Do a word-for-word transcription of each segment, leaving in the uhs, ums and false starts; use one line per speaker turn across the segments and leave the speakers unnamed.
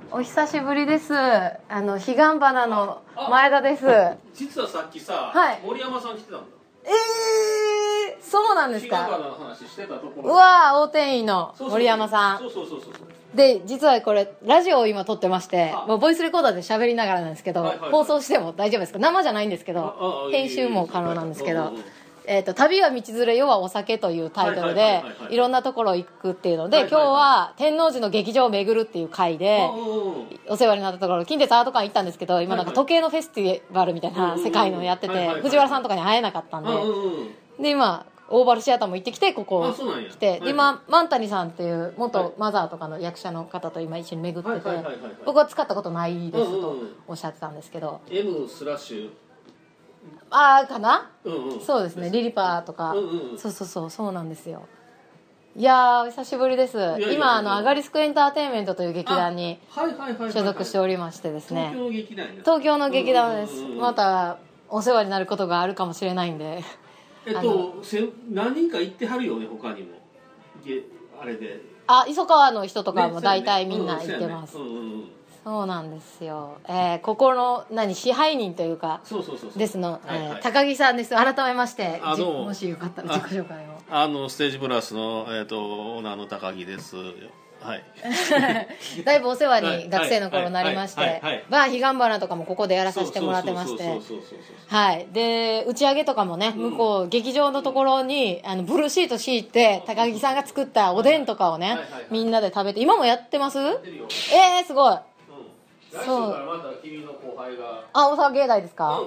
お久しぶりです。あの彼岸花の前田です。
実はさっきさ、
はい、
森山さん来てたんだ。
えー、そうなんですか。
彼岸花の話してたところ。
うわー、大店員の森山さん。
そうそうそうそうそう
で、実はこれラジオを今撮ってまして、もうボイスレコーダーで喋りながらなんですけど、はいはいはい、放送しても大丈夫ですか。生じゃないんですけど、編集も可能なんですけど、えー、と旅は道連れ世はお酒というタイトルでいろんなところ行くっていうので、はいはいはい、今日は天王寺の劇場を巡るっていう回でお世話になったところ、近鉄アート館行ったんですけど、今なんか時計のフェスティバルみたいな世界のやってて、藤原さんとかに会えなかったんで、で今オーバルシアターも行ってきてここ来て、で今万谷さんっていう元マザーとかの役者の方と今一緒に巡ってて、僕は使ったことないですとおっしゃってたんですけど、
M スラッシュ
あーかな、
うんうん、
そうですね、リリパーとか、
うんうん、
そうそうそう、そうなんですよ。いやー、お久しぶりです。いやいやいや、今あのアガリスクエンターテインメントという劇団に所属しておりましてですね、
東京の劇団です。
東京の劇団です、うんうんうん、またお世話になることがあるかもしれないんで、
えっと何人か行ってはるよね、他にもあれで、
あ、磯川の人とかも大体みんな行ってます、ね、うんうんうん、
そ
うなんですよ、えー、ここの何支配人というかですの、はいはい、高木さんです。改めまして、もしよかったら自己紹介を。
あのステージプラスの、えー、とオーナーの高木です。はい、
だいぶお世話に学生の頃なりまして、バー彼岸花とかもここでやらさせてもらってまして、はい、で打ち上げとかもね、向こう、うん、劇場のところにあのブルーシート敷いて高木さんが作ったおでんとかをね、みんなで食べて、今もやってます？えー、すごい、うん、
来週からまた君の後輩が、
あ、大阪芸大ですか、うん、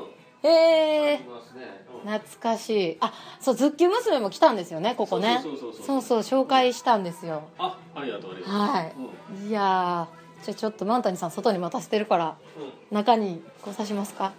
へえ、
うん、
懐かしい。あ、そう、ズッキュン娘も来たんですよね、ここね。そうそう、紹介したんですよ。
あ、ありがとう、ありがとう。はい、
うん、いやー、じゃあちょっと万谷さん外に待たせてるから、うん、中にご刺しますか。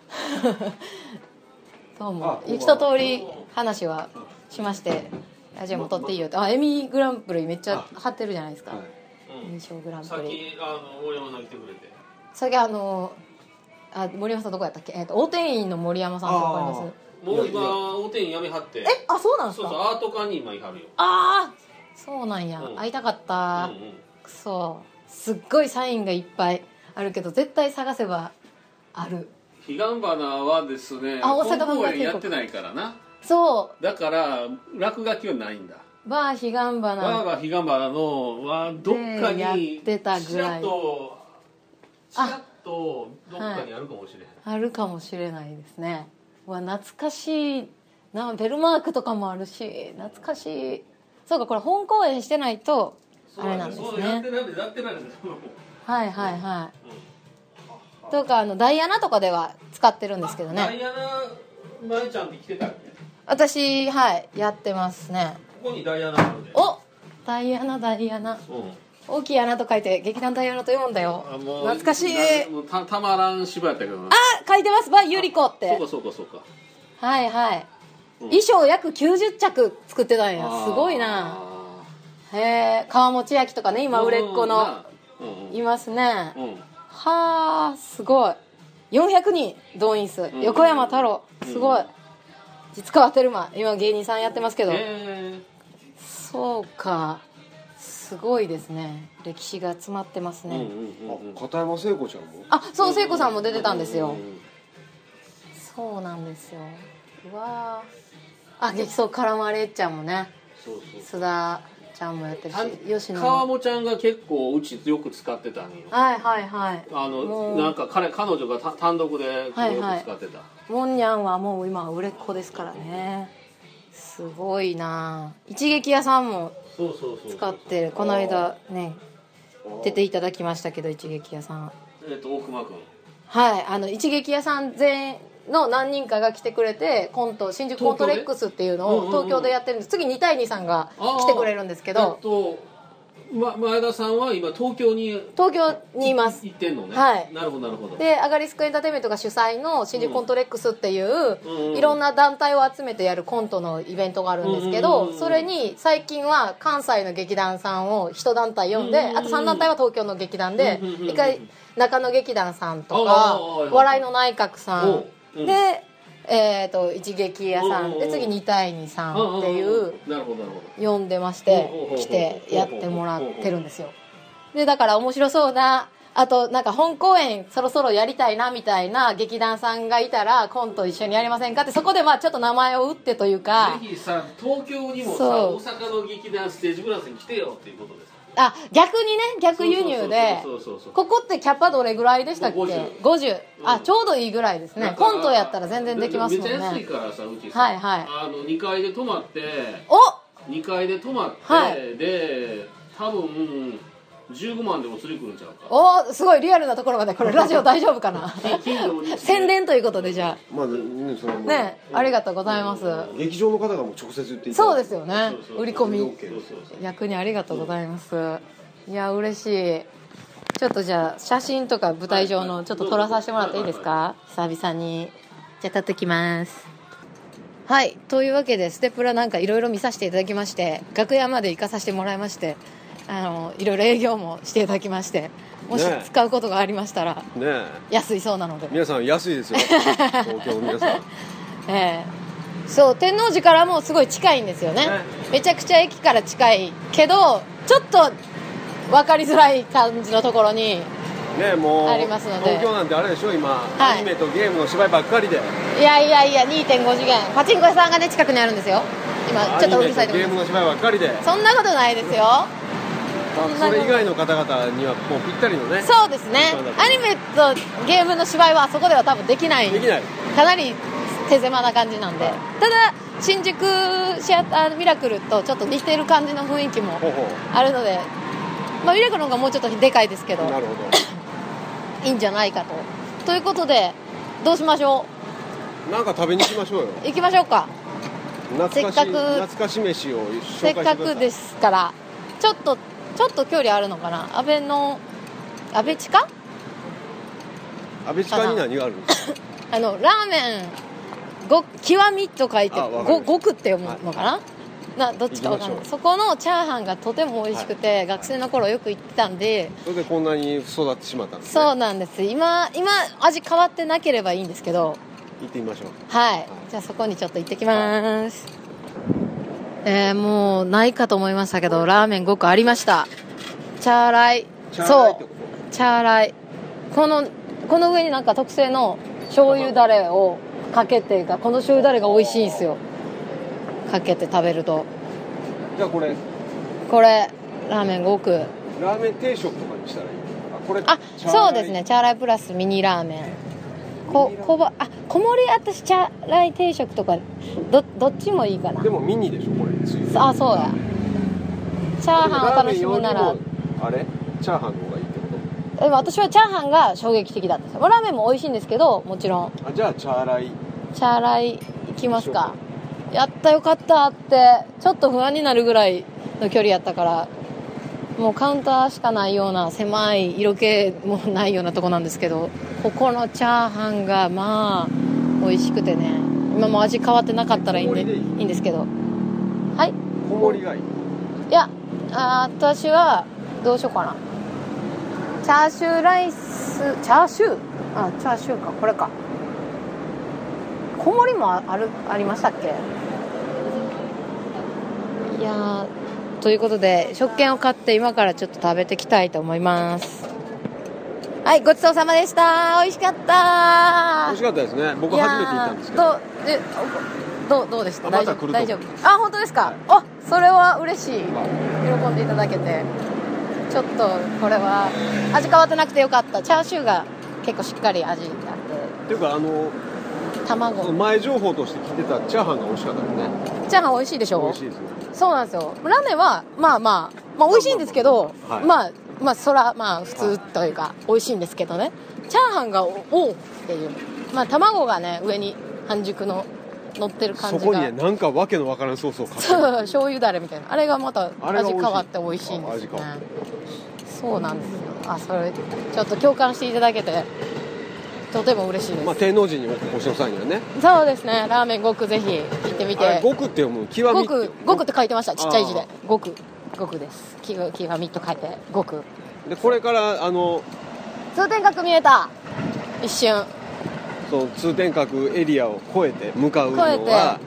どうも一通り話はしまして、ラジオも撮っていいよって、あ、エミーグランプリめっちゃ貼ってるじゃないですか、はい、エミー賞グランプリ。
さっきあの森山さん来てくれて、
さっきあのあ、森山さんどこやったっけ、えー、と大店員の森山さんってわかります？
もう今大店員辞めはって、
え、あ、そうなんですか。
そうそう、アート館に今いはるよ。
ああ、そうなんや、うん、会いたかった、うんうん、くそ、すっごいサインがいっぱいあるけど絶対探せばある。
彼岸花はですね、
あ、大阪万
本公演やってないからな。
そう
だから落書きはないんだ。
バー彼岸花、バ
ーが彼岸花のはどっかに
やってたぐらい、
ちらっとちらっとどっかにあるかもしれない、
はい、あるかもしれないですね。うわ、懐かしいな、ベルマークとかもあるし、懐かしい。そうか、これ本公演してないとあれなんですね。
そうやってないやってないんです。
はいはいはい、うん、とかあのダイアナとかでは使ってるんですけどね。
ダイアナまえちゃんって来てたっけ？
私、はいやってますね。
ここにダイアナあるで。
お、ダイアナダイアナ、うん、大きい穴と書いて劇団ダイアナと読むんだよ。懐かしい。
た, たまらん芝やったけどな。
あ、書いてます。バイユリコって。
そうかそうかそうか。
はいはい、うん、衣装約きゅうじゅっちゃく作ってたんや。すごいな。へえ、川持焼きとかね、今売れっ子の、うんうん、いますね、うん、はあ、すごい。よんひゃくにん動員数、うん、横山太郎、すごい、うん、実川テルマ、今芸人さんやってますけど、そうか、すごいですね。歴史が詰まってますね。
片山聖子ちゃんも、
あ、そう、聖子さんも出てたんですよ。そうなんですよ。うわあ、激走カラマレッちゃんもね、そうそう、須田ちゃんもやってるし、吉野
川もちゃんが結構うちよく使ってたんよ。
はいはいはい。
あのなんか 彼, 彼女が単独でよく使ってた、はいはい、
もんにゃんはもう今売れっ子ですからね。すごいな。一撃屋さんも使ってる。この間ね出ていただきましたけど、一撃屋さん、
えっと大熊君、
はい、あの一撃屋さん全の何人かが来てくれて、コント新宿コントレックスっていうのを東京でやってるんです。次に対にさんが来てくれるんですけど、
ま、前田さんは今東京に
東京にいます。
行ってんのね。
はい。
なるほどなるほど。
で、アガリスクエンターテインメントが主催の新宿コントレックスっていう、うん、いろんな団体を集めてやるコントのイベントがあるんですけど、うん、それに最近は関西の劇団さんを一団体呼んで、うん、あとさん団体は東京の劇団で、うん、一回中野劇団さんとか、笑いの内閣さんで、えー、と一撃屋さんで、次に対にさんっていう呼んでまして、来てやってもらってるんですよ。でだから面白そうなあとなんか本公演そろそろやりたいなみたいな劇団さんがいたらコント一緒にやりませんかって、そこでまあちょっと名前を打ってというか、
ぜひさ東京にもさ
そう
大阪の劇団ステージプラスに来てよっていうことです。
あ、逆にね、逆輸入で
そうそうそうそう、
ここってキャパどれぐらいでしたっけ？
ごじゅう。
ごじゅう、あ、
うん、
ちょうどいいぐらいですね。コントやったら全然できますもんね。
めっちゃ安いからさ、うちさ、
はいはい、
あのにかいで泊まって、
お
にかいで泊まって、
はい、
で多分じゅうごまんでも釣り来るんちゃうか。
お、すごいリアルなところまで。これラジオ大丈夫かな宣伝ということで、じゃあ
まあね、それも
ね、ありがとうございます。
劇場の方がもう直接言っていただいて。
そうですよね、
そうそうそう、
売り込み、
そうそうそう、
逆にありがとうございます。いや嬉しい。ちょっとじゃあ写真とか舞台上のちょっと撮らさせてもらっていいですか？久々に。じゃあ撮っときます。はい、というわけでステプラなんかいろいろ見させていただきまして、楽屋まで行かさせてもらいまして、あのいろいろ営業もしていただきまして、もし使うことがありましたら、ね、安いそうなので。
皆さん安いですよ東京の皆さん
ええ、そう、天王寺からもすごい近いんですよね。ね、めちゃくちゃ駅から近いけどちょっと分かりづらい感じのところに
ね、もう
ありますので、
東京なんてあれでしょ今、
はい、
アニメとゲームの芝居ばっかりで。
いやいやいや にてんご 次元パチンコ屋さんがね近くにあるんですよ。今ちょっとうるさいところ、
ゲームの芝居ばっかりで。
そんなことないですよ。そんな
それ以外の方々にはもうぴったりのね。
そうですね、アニメとゲームの芝居はあそこでは多分できない、
できない、
かなり手狭な感じなんで、ただ新宿シアターミラクルとちょっと似てる感じの雰囲気もあるので、まあ、ミラクルの方がもうちょっとでかいですけど、
なるほ
どいいんじゃないかと。ということでどうしましょ
う。なんか食べに行きましょうよ。
行きましょうか。
懐かし
せっかく
懐かし飯を紹介してください。
せっかくですからちょっとちょっと距離あるのかな。安倍の安倍地下
安倍地下に何があるんですか？
あのラーメンご極みと書いてご極って読むのかな、はい、などっちかわかんない。そこのチャーハンがとても美味しくて、はい、学生の頃よく行ってたんで、
それでこんなに育ってしまったんですね。
そうなんです。今今味変わってなければいいんですけど、
行ってみましょう。
はい、はい、じゃあそこにちょっと行ってきます、はい。えー、もうないかと思いましたけどラーメンごこありました。チャーライ、そうチャーライ、このこの上になんか特製の醤油だれをかけてが、この醤油だれが美味しいんですよ。かけて食べると。
じゃあこれ
これラーメンごく
ラーメン定食とかにしたらいい。あこれ
あそうですね、チャーライプラスミニラーメンここばあ小盛り、私チャーライ定食とか ど, どっちもいいかな。
でもミニでしょこれ。
あそうや、チャーハンを楽しむなら
あれチャーハンの方がいいってこと？
でも私はチャーハンが衝撃的だったんですよ。ラーメンも美味しいんですけどもちろん。
あじゃあチャーライ
チャーライ行きますか。やったよかったってちょっと不安になるぐらいの距離やったから、もうカウンターしかないような狭い色気もないようなとこなんですけど、ここのチャーハンがまあ美味しくてね、今も味変わってなかったらいいんでいいんですけど。はい
小盛りがいい。
いやあ私はどうしようかな。チャーシューライスチャーシューあチャーシューか、これか。小盛りもあるありましたっけ。いやということで食券を買って今からちょっと食べていきたいと思います。はい、ごちそうさまでした。美味しかった。
美味しかったですね。僕初めて行ったんですけど。
どうえどうどうでした？
また来ると
大丈夫？あ本当ですか。あそれは嬉しい。喜んでいただけて、ちょっとこれは味変わってなくてよかった。チャーシューが結構しっかり味あって。
っていうかあの
卵
前情報として聞いてたチャーハンが美味しかったですね。
チャーハン美味しいでしょ。
美味しいですね。
そうなんですよ。ラーメンはまあまあまあ美味しいんですけど、
はい、
まあまあそらまあ普通というか美味しいんですけどね。チャーハンがおおっていう、まあ卵がね上に半熟の乗ってる感じが、
そこにねなんかわけのわからんソースをかけて
そう醤油だれみたいな、あれがまた味変わって美味しいんですよね。そうなんですよ。あそれちょっと共感していただけてとても嬉しいです。
まあ天王寺にお越しの際にはね。
そうですね、ラーメンごくぜひ行ってみて。
あれごくって読む？極み
ごくごくって書いてました、ちっちゃい字で。ごくごくです。極みと書いてごく
で、これからあの
通天閣見えた一瞬。
そう通天閣エリアを越えて向かうのは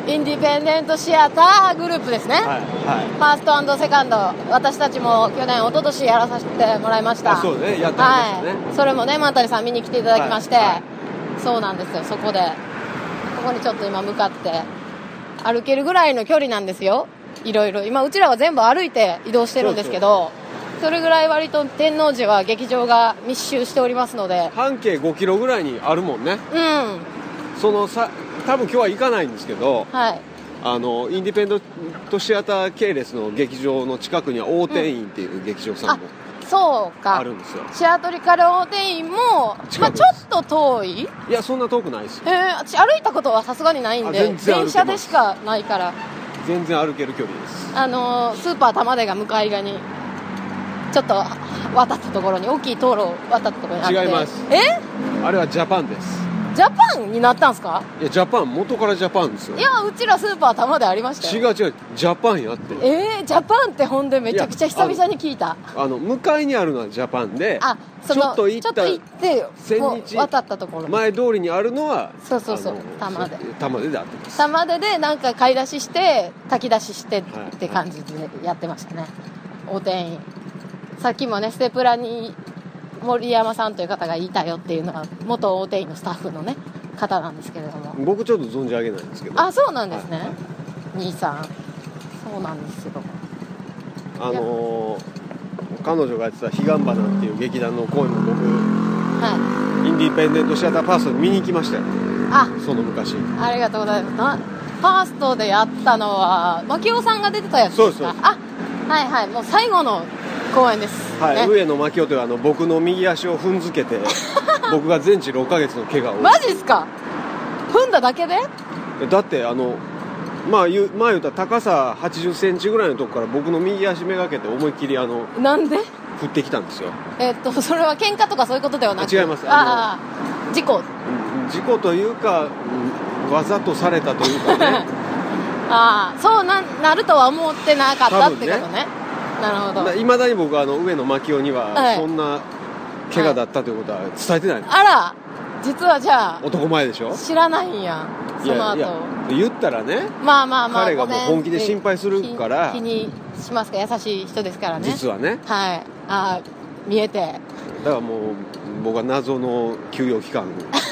インディペンデントシアターグループですね、
はいはい
ファースト&セカンド、私たちも去年一昨年やらさせてもらいました。
あそうねやってましたね、
はい、それもねマンタリさん見に来ていただきまして、
はいはい
そうなんですよ。そこでここにちょっと今向かって歩けるぐらいの距離なんですよ。いろいろ今うちらは全部歩いて移動してるんですけど、それぐらい割と天王寺は劇場が密集しておりますので、
半径ごキロぐらいにあるもんね。
うん
そのさ多分今日は行かないんですけど、
はい
あのインディペンデントシアター系列の劇場の近くには大天院っていう劇場さんも
そうか
あるんですよ。
シアトリカル大店員も、まあ、ちょっと遠い。
いやそんな遠くないですよ。
へえ、私歩いたことはさすがにないんで、
あ全然歩けます
電車でしかないから、
全然歩ける距離です。
あのースーパー玉出が向かい側にちょっと渡ったところに、大きい道路を渡ったところにあって。
違います。
え
あれはジャパンです。
ジャパンになったんすか？
いやジャパン元からジャパンですよ。
いやうちらスーパー玉出ありましたよ。
違う違うジャパンやって。
えー、ジャパンってほんでめちゃくちゃ久々に聞いた。
あの向かいにあるのはジャパンで、
あその
ちょっと行った
ちょっと行って
千
もう
日
渡ったところ
前通りにあるのは
そうそうそう
あの
玉出
玉出であってます。
玉出でなんか買い出しして炊き出しして
はい
って感じでやってましたね、お店員。さっきもねステプラに森山さんという方がいたよっていうのは元お店員のスタッフのね方なんですけれども。
僕ちょっと存じ上げないんですけど。
あそうなんですね、
はいはい
兄さんそうなんですよ。
あのー彼女がやってた彼岸花っていう劇団の公演も僕
は
インディペンデントシアターファーストに見に行きましたよ。
いあ
その昔。
ありがとうございます。なファーストでやったのは牧雄さんが出てたやつですか？
そうです
あはいはい、もう最後の公演です、
はい、
ね、
上野真紀夫というあの僕の右足を踏んづけて僕が全治ろっかげつの怪我を
マジっすか？踏んだだけで？
だってあのまあ言うまあ言うたら高さはちじゅっセンチぐらいのとこから僕の右足めがけて思いっきりあの
なんで？
降ってきたんですよ。
えっとそれは喧嘩とかそういうことではなく？
違います。
ああ事故。
うん事故というか、うんわざとされたというかね
ああそう な, なるとは思ってなかったってことね。なるほど。
いまだに僕はあの上野真紀夫には、
はい
そんな怪我だったということは伝えてないんです。
あら実はじゃあ
男前でしょ。
知らないんやその後。
いやいや言ったらね、
まあまあまあ
彼がもう
ごめん
本気で心配するから
気気にしますか？優しい人ですからね。
実はね。
はい。あ見えて
だからもう僕は謎の休養期間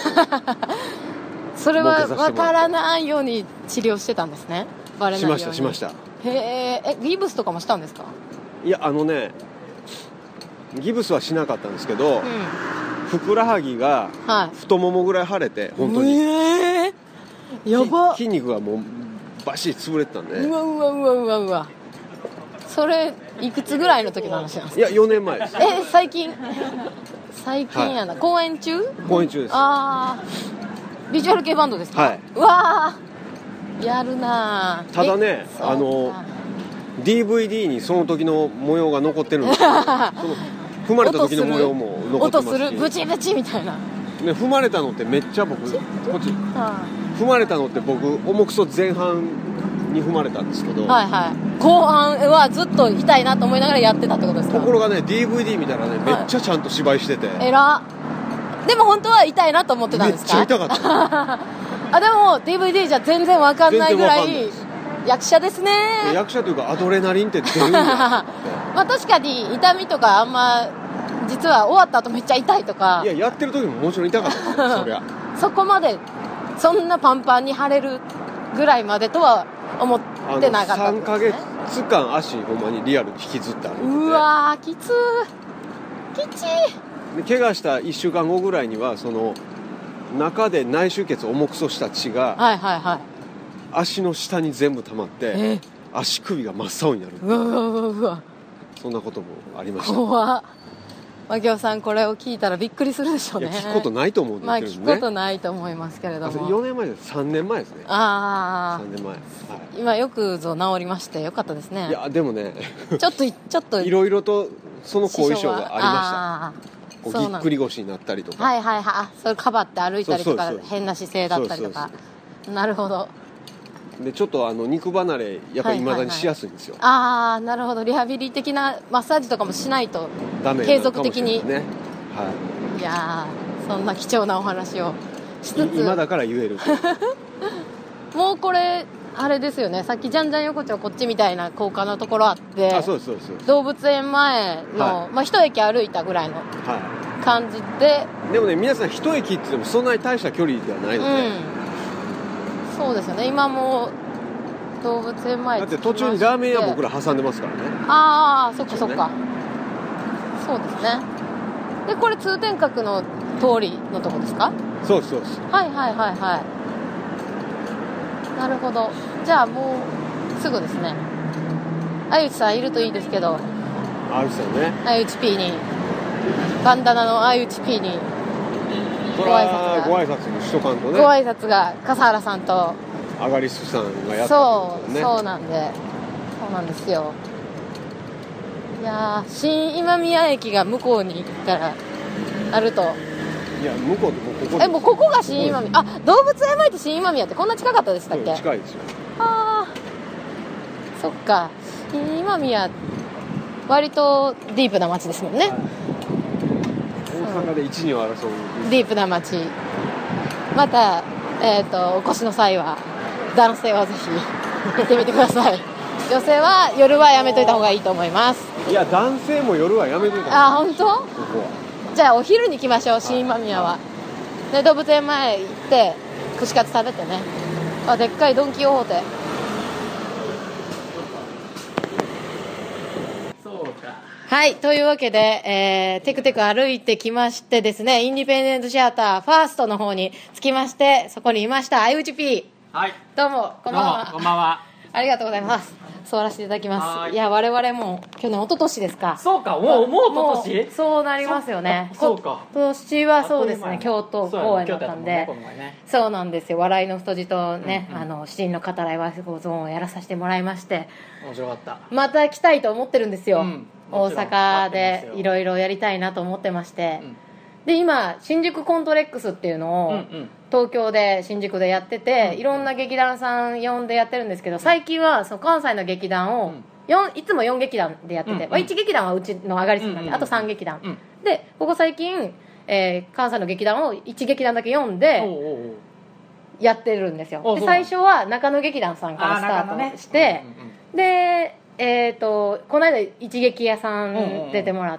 それは
設けさせてもらって
分からないように治療してたんですね。バレないように。
しましたしました。
へええギブスとかもしたんですか？
いやあのねギブスはしなかったんですけど、
うん
ふくらはぎが
はい
太ももぐらい腫れて本当に、
えー、やば
き筋肉がもうバシッ潰れてたんで。
うわうわうわうわうわそれいくつぐらいの時の話なんですか？
いやよねんまえです。
え最近最近やな、公演中？
公演中です。
ああビジュアル系バンドですか？
はい。
うわーやるなー。
ただね
えそうか
あの ディーブイディー にその時の模様が残ってるんですよその踏まれた時の模様も残ってますし、
音するブチブチみたいな、
ね、踏まれたのってめっちゃ僕こっち
は
踏まれたのって僕重くそ前半に踏まれたんですけど、
いはいはい後半はずっと痛いなと思いながらやってたってことですか？
ところがね ディーブイディー 見たらねめっちゃちゃんと芝居してて、
えらでも本当は痛いなと思ってたんですか？
めっちゃ痛かった
あでも ディーブイディー じゃ全然わかんないぐらい
全然わかんないです
役者ですね。
役者というかアドレナリンって出るんだ
まあ確かに痛みとかあんま実は終わった後めっちゃ痛いとか
いややってる時ももちろん痛かったですよそりゃ
そこまでそんなパンパンに腫れるぐらいまでとは思ってなかった
あの3
ってこと
ヶ
ですね。
月間足ほんまにリアルに引きずって歩いてて、
うわーきつーきちー
で怪我したいっしゅうかんごぐらいにはその中で内出血重くそした血が
はいはいはい
足の下に全部溜まって
えー
足首が真っ青になる、
うわうわうわうわ
そんなこともありました。
怖っ牧雄さんこれを聞いたらびっくりするでしょうね。
いや聞くことないと思うん
まあ
ですけどね、
聞くことないと思いますけれども
よねんまえですさんねんまえですね
あ
さんねんまえ、は
あ今よくぞ治りましてよかったですね。
い、いやでもね
ちょっとちょっと
いろいろとその後遺症がありま
あ
したこう
そうなん
ぎっくり腰になったりとか、
はいはいはいあそれかばって歩いたりとか
そうそうそう
変な姿勢だったりとか
そう
なるほど。
でちょっとあの肉離れやっぱり未だにしやすいんですよ、
ああなるほどリハビリ的なマッサージとかもしないと
ダメな
継
のかもしれない
続的に、
ね、はい
やーそんな貴重なお話をしつ
い、
つ
今だから言える
もうこれあれですよね、さっきじゃんじゃん横丁こっちみたいな高架のところあって、
あそうですそうですそうです。
動物園前の、
はい、
まあ、一駅歩いたぐらいの
は
感じで、
い、でもね皆さん一駅って言ってもそんなに大した距離ではないので、
うん、そうですよね。今も動物園前
だって途中にラーメン屋僕ら挟んでますからね。
ああそっかそっか、そうですね。でこれ通天閣の通りのとこですか？
そうですそうです。
はいはいはいはい。なるほど。じゃあもうすぐですね。あゆちさんいるといいですけど。
あゆちさんね。
あゆち P にバンダナのあゆち P に
ご挨拶がご挨拶もしとかんとね。
ご挨拶が笠原さんと
アガリスさんがやった
そう、
ね、
そうなんでそうなんですよ。いやー新今宮駅が向こうに行ったらあると。
いや向こうってもうここ
えもうここが新今宮、あ動物園前って新今宮ってこんな近かったでしたっけ？
近いですよ。
ああそっか、新今宮割とディープな街ですもんね、はい、
大阪で一二を争う
ディープな街。また、えー、とお越しの際は男性はぜひ行ってみてください。女性は夜はやめといた方がいいと思います。
いや男性も夜はやめといた方がいい。
あ本当？ここはじゃあお昼に行きましょう、新今宮は。で動物園前行って串カツ食べてね。あでっかいドンキホーテ。
そうか。
はいというわけで、えー、テクテク歩いてきましてですね、インディペンデントシアターファーストの方に着きまして、そこにいましたあゆち P。
はい
どうもこんばんは。
どうもこんばんは。
ありがとうございます。座らせていただきます。いや我々も去年一昨年ですか。
そうかもうもう一昨年
そうなりますよね。
そうか
今年はそうですね、京都公演だったんで、そう,、ね、そうなんですよ。笑いの太字とね、うんうん、あの七人の語らいはごゾーンをやらさせてもらいまして、
面白かった。
また来たいと思ってるんですよ、うん、大阪でいろいろやりたいなと思ってまして、うん、で今新宿コントレックスっていうのを、うんうん、東京で新宿でやってて、いろんな劇団さん呼んでやってるんですけど、最近はその関西の劇団をよんいつもよん劇団でやってて、まあ、いち劇団はうちの上がりすぎなんで、あとさん劇団で、ここ最近、えー、関西の劇団をいち劇団だけ呼んでやってるんですよ。で最初は中野劇団さんからスタートして、でえー、とこの間一撃屋さん出てもらって、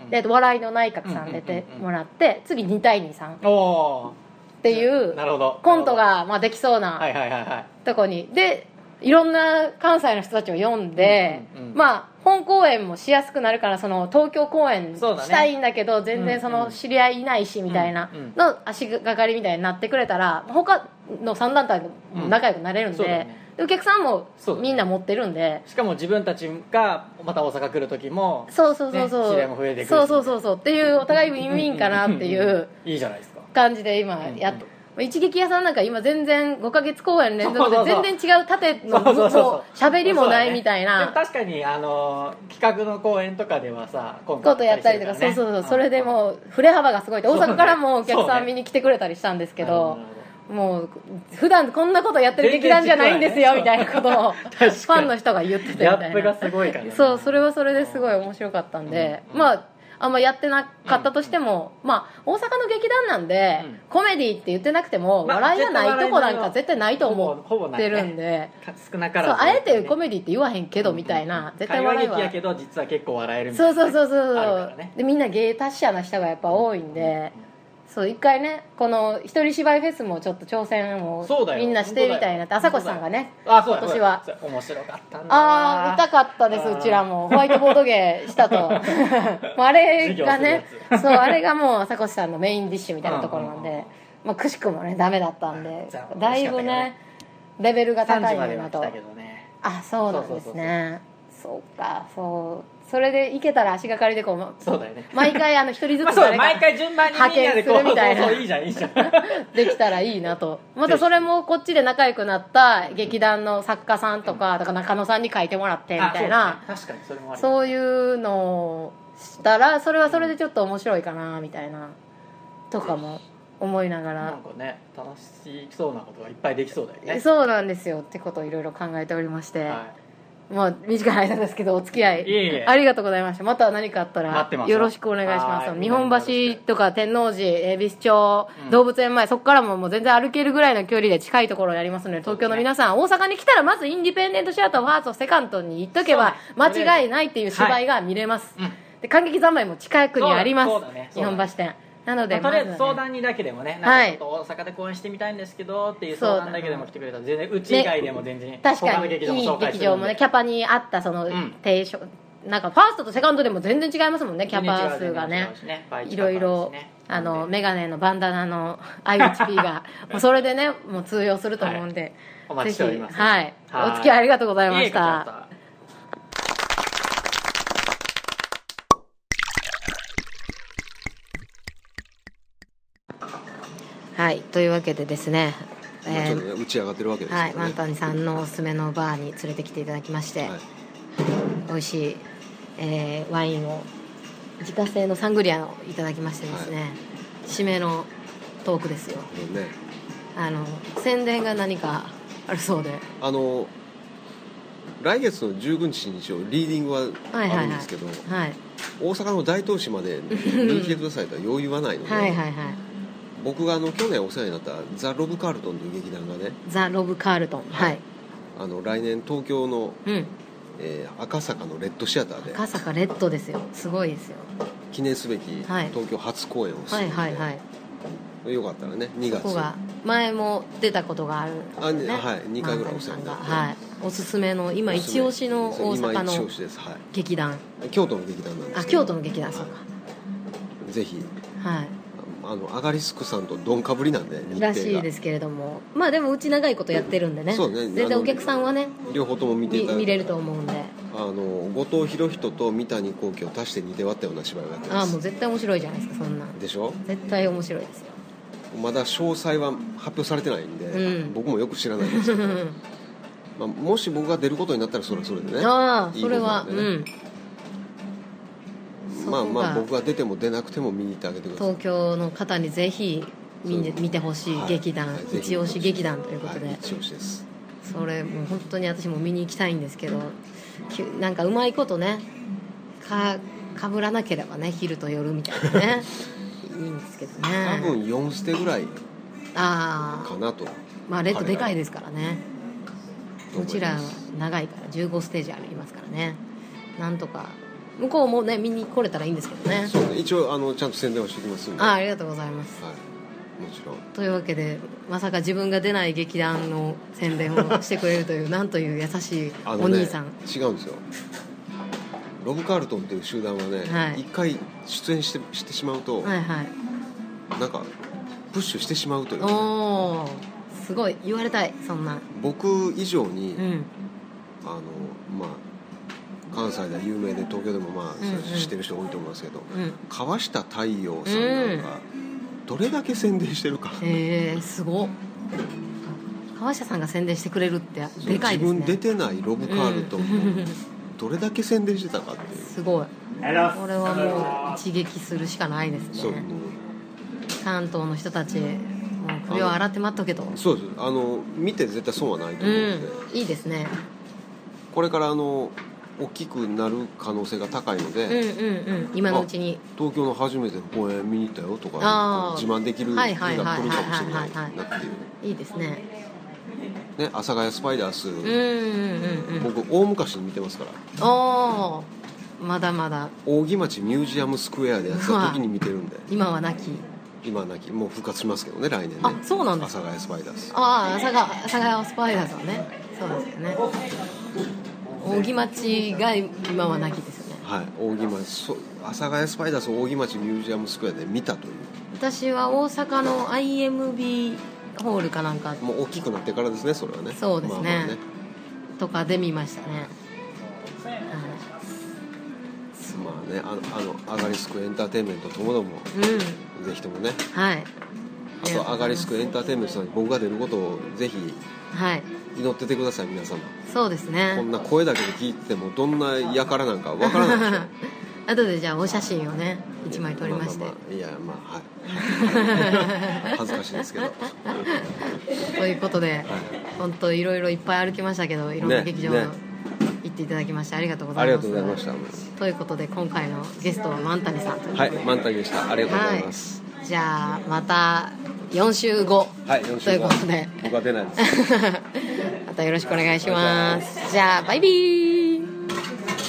で笑いの内閣さん出てもらって、次に対にさんっていうコントがまあできそうなとこにでいろんな関西の人たちを読んで、まあ本公演もしやすくなるから、その東京公演したいんだけど全然その知り合いいないしみたいなの足がかりみたいになってくれたら、他のさん団体も仲良くなれるんで、お客さんもみんな持ってるんで、
しかも自分たちがまた大阪来る時も、
そうそうそうそう、
ね、知り合いも増えてくるし、
そうそうそうそうっていう、お互いウィンウィンかなっていう
いいじゃないですか
感じで今やっと、一撃屋さんなんか今全然ごかげつ公演連続で全然違う縦のもう喋りもないみたいな。
でも確かにあの企画の公演とかではさ
コントやったりとか、そうそうそう、それでもう振れ幅がすごいって、大阪からもお客さん見に来てくれたりしたんですけど、もう普段こんなことやってる劇団じゃないんですよみたいなことをファンの人が言っててみたいな。
ギャップがすごいからね。
そう、それはそれですごい面白かったんで、まああんまやってなかったとしても、まあ大阪の劇団なんでコメディって言ってなくても笑いがないとこなんか絶対ないと思ってるんで、
少なからず
そうあえてコメディって言わへんけどみたいな、絶対笑いは
会話劇やけど実は結構笑えるみたいな、
そうそうそうそう、でみんな芸達者な人がやっぱ多いんで、そう一回ねこの一人芝居フェスもちょっと挑戦をみんなしてみたいなって、朝越さんがね
あそう
今年は
面白かったんだ。
ああ見たかったです。うちらもホワイトボード芸したともうあれがね、そうあれがもう朝越さんのメインディッシュみたいなところなんで、まあくしくもねダメだったんで、だいぶねレベルが高いんだなと。あそうなんですね。そうか、そうそれでいけたら足がかりでこう、
そうだよね、
毎回あの一人ずつ
誰か毎回順番にみんなでこう
派遣するみたいな、
そうそういいじゃんいいじゃん
できたらいいなと。またそれもこっちで仲良くなった劇団の作家さんとか、だから中野さんに書いてもらってみたいな、
そうね、確かにそれもある。
そういうのをしたらそれはそれでちょっと面白いかなみたいなとかも思いながら、
なんかね楽しそうなことがいっぱいできそうだよね。
そうなんですよってことをいろいろ考えておりまして、
はい、
まあ短い間ですけどお付き合い
いえいえ
ありがとうございました。また何かあったら
待ってます
よろしくお願いしま
はい
す。日本橋とか天王寺、恵比寿町、
うん
動物園前、そこからももう全然歩けるぐらいの距離で近いところにありますので、東京の皆さん、大阪に来たらまずインディペンデントシアターファーストセカンドに行っとけば
そうね
間違いないっていう芝居が見れます。
はいうん
で感激三昧も近くにあります。
そうだね
日本橋店。なので、
まあとりあえず
まずはね
相談にだけでもね、
はい
なんかちょっと大阪で公演してみたいんですけどっていう相談だけでも来てくれたら全然うち以外でも全然、
確か
他の劇場も
にいい
紹介するんで
劇場もねキャパに合ったその
ん
定所、なんかファーストとセカンドでも全然違いますもんね、キャパ数がね
全然違うしね倍
い
近くあるしね
ろいろあのメガネのバンダナの アイエイチピー がもうそれでねもう通用すると思うんで、
お待ちしております
ぜひはい
はい
お付き合いありがとうございまし
いえいえこちらこ
た。はいというわけでですね、
まあち
えー
ょっとね打ち上がってるわけです
はい、
けどね、
マンタニさんのおすすめのバーに連れてきていただきまして、
はい
美味しい、えーワインを自家製のサングリアをいただきましてですね、締めのトークですよ。
もうね
あの宣伝が何かあるそうで、
あの来月のじゅうごにちに一応リーディングは
はいはいはい
あるんですけど、
はい
大阪の大東市まで見に来てくださいとはよう言わないので、
はいはいはい
僕があの去年お世話になったザ・ロブ・カールトンという劇団がね、
ザ・ロブ・カールトン、はい、
あの来年東京の、
うん、
えー赤坂のレッドシアターで
赤坂レッドですよ、すごいですよ。
記念すべき
はい
東京初公演をするので、
はいはいはい。
よかったらねにがつ
ここが前も出たことがあるんです
あ、
ね、
ねはい、にかいぐらいお世話になって、
はい、おすすめの今一押しの大
今
阪の
一押しです、は
劇団、
い、京都の劇団なんですけど
あ京都の劇団、そうか、
ぜひ
はい
あのアガリスクさんとドンかぶりなんで日程が
らしいですけれども、まあでもうち長いことやってるんでね、
そうね
全然お客さんはね
両方とも見ていただ
見見れると思うんで、
あの後藤博人と三谷幸喜を足してにで割ったような芝居をやってます。
ああもう絶対面白いじゃないですか、そんなん
でしょ。
絶対面白いですよ。
まだ詳細は発表されてないんで、
うん
僕もよく知らないんですけど、まあ、もし僕が出ることになったらそれはそれでね、
ああ
いい
それは
ことなんでね
うん
まあまあ
そこが
僕が出ても出なくても見に行ってあげてください。
東京の方にぜひ見,、
そう
見てほしい劇団、
はいはいぜひ
一押し劇団ということで、
はい、一押しです。
それもう本当に私も見に行きたいんですけど、きゅなんかうまいことねかかぶらなければね昼と夜みたいなねいいんですけどね。
多分よんステぐらい
ああ
かなと。
まあレッドでかいですからね、
と思います
うちらは長いからじゅうごステージありますからね、なんとか向こうもね見に来れたらいいんですけどね。
そうね、一応あのちゃんと宣伝はしておきますんで。
ああ
は
ありがとうございます。
い、もちろん。
というわけでまさか自分が出ない劇団の宣伝をしてくれるというなんという優しい
あのね
お兄さん、
違うんですよ。ロブ・カールトンっていう集団はね、一、
はい
回出演してしてしまうと、
はいはい、
なんかプッシュしてしまうというね、
おおすごい言われたいそんなん。
僕以上に、
うん
あのまあ関西では有名で東京でもまあ、
うんうん
知ってる人多いと思いますけど、
うん
川下太陽さんなんか、どれだけ宣伝してるか、
へえすごっ。川下さんが宣伝してくれるって
そう
でかいですね。
自分出てないロブ・カールトンもどれだけ宣伝してたかっていう、
すごい。これはもう一撃するしかないです
そう
ね。関東の人たちもう首を洗って待っとけと。
そうです。あの見て絶対損はないと
う
思うので、
んいいですね。
これからあの大きくなる可能性が高いので、
うんうんうん今のうちに。
東京の初めての公演見に行ったよとか
あー
自慢できる日が来るかもしれない
はいはいはいはいはい
なっていう
いいですね。
ね、阿佐ヶ谷スパイダース、
うんうんうんうん。
僕大昔に見てますから
おおまだまだ
扇町ミュージアムスクエアでやってた時に見てるんで、
今はなき。
今はなきもう復活しますけどね来年ね。
あそうなんです
阿佐ヶ谷スパイダース、
ああ阿佐ヶ阿佐ヶ谷スパイダーズはねそうですよね。扇町が今はなきですよね。
はい、扇町そ阿佐ヶ谷スパイダースを扇町ミュージアムスクエアで見たという、
私は大阪の アイエムビー ホールかなんか
もう大きくなってからですねそれはね。
そうですね
まあまあね
とかで見ましたね。
まあね、あのあのアガリスクエンターテインメントともども
うん
ぜひともね、
はい
あとアガリスクエンターテインメントさんに僕が出ることをぜひ
はい
祈っててください皆様。
そうです
こ
ね
んな声だけで聞いてもどんな輩なんかわからないでしょ
後でじゃあお写真をね一枚撮りまして、
あまあまあいやまあはい恥ずかしいですけど
ということで本当いろいろいっぱい歩きましたけどいろんな劇場
ねね
行ってっていただきましてありがとうござ
あり
います
がとうございました
ということで今回のゲストは万谷さんということで
はい満タンでしたありがとうございます、
はい、じゃあまたよん週後、
はい、よん週後
ということで
僕は出ないです
またよろしくお願いしますじゃあバイビー